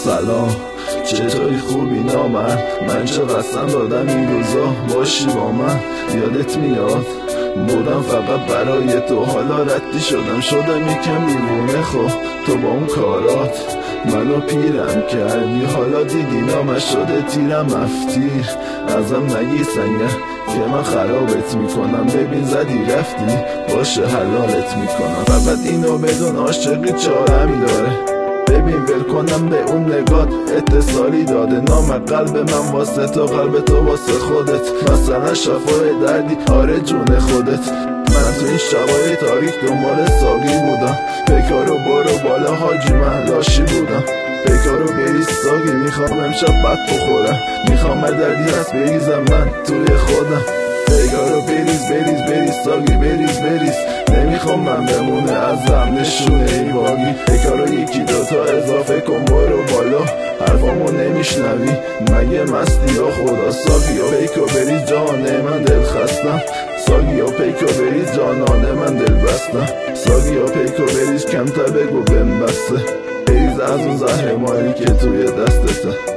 سلام چطوری خوبی نامرد؟ من چه قسم دادم این روزا باشی با من. یادت میاد بودم فقط برای تو، حالا ردی شدم یکم دیوونه. خب تو با اون کارات منو پیرم کردی، حالا دیدی نامش شده تیرم افتیر. ازم نگی سنگه که من خرابت میکنم، ببین زدی رفتی باشه حلالت میکنم. فقط اینو بدون عاشقی چارم داره، ببین ول کنم به اون نگات اتصالی داده. نام قلب من واسه تو، قلب تو واسه خودت. مثلا شفای دردی آره جون خودت. من تو این شبای تاریک دنبال ساقی بودم، پیکارو برو بالا حاجی من لاشی بودم. پیکارو بریز ساقی میخوام امشب بد بخورم، میخوام دردی هست بریزم من توی خودم. پیکارو بریز ساقی بریز نمیخوام من بمونه ازم نشونه ای باقی. پیکارو یکی دوتا اضافه کن برو بالا، حرفامو نمیشنوی مگه مستی یا خدا. ساقی یا پیکو بریز جانه من دل خستم، ساقی یا پیکو بریز جانانه من دل بستم. ساقی یا پیکو بریز کمتر بگو بهم بسته، بریز از اون زهر ماری که توی دستته.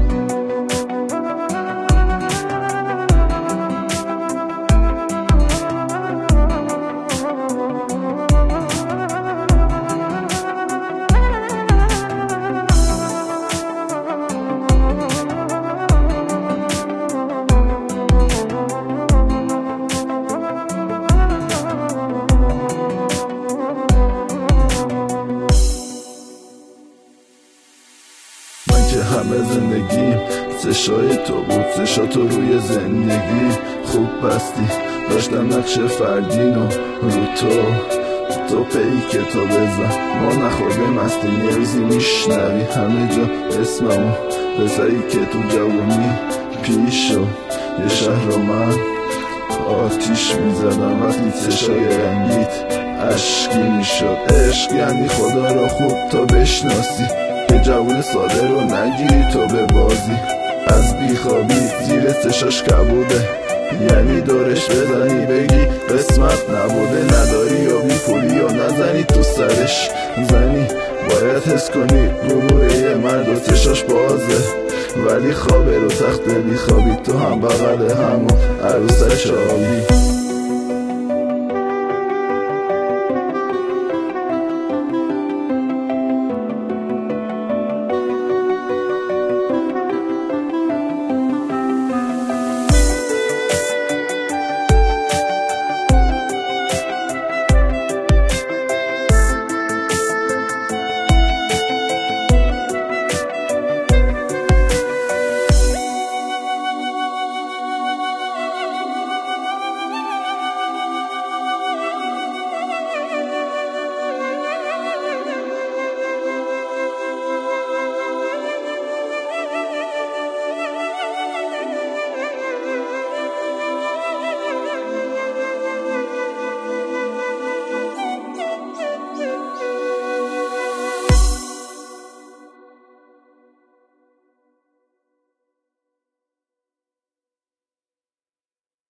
همه زندگیم چشای تو بود، چشا تو روی زندگی خوب بستی. داشتم نقش فردین و رو تو پیک تو بزن ما نخورده مستی. یه روزی میشنوی همه جا اسممو، پسری که تو جوانی پیش شد یه شهر رو من آتیش میزدم وقتی چشای رنگیت عشقی میشد. عشق یعنی خدا رو خوب تو بشناسی، که جوون ساده رو نگیری تو به بازی. از بیخوابی زیر چشاش کبوده، یعنی دورش بزنی بگی قسمت نبوده. نداری یا بی پولی یا نزنی تو سرش، زنی باید حس کنی غرور یه مرد و چشاش بازه، ولی خوابه رو تخت بیخوابی تو هم بغل همون عروسش آبی.